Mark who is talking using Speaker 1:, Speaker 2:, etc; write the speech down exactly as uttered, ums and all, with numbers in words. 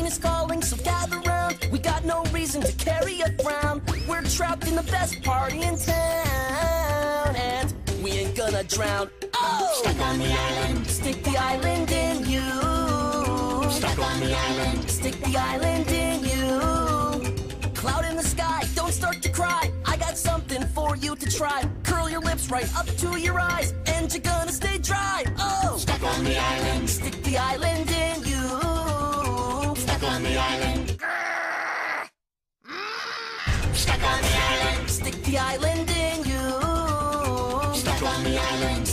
Speaker 1: is calling, so gather round. We got no reason to carry a frown. We're trapped in the best party in town, and we ain't gonna drown. Oh!
Speaker 2: Stuck on the island.
Speaker 1: Stick the island in you.
Speaker 2: Stuck on the island.
Speaker 1: Stick the island in you. Cloud in the sky, don't start to cry. I got something for you to try. Curl your lips right up to your eyes, and you're gonna stay dry. Oh!
Speaker 2: Stuck on the island.
Speaker 1: Stick the island in you.
Speaker 2: Stuck on the island. Stuck on the island.
Speaker 1: Stick the island in you.
Speaker 2: Stuck on the island.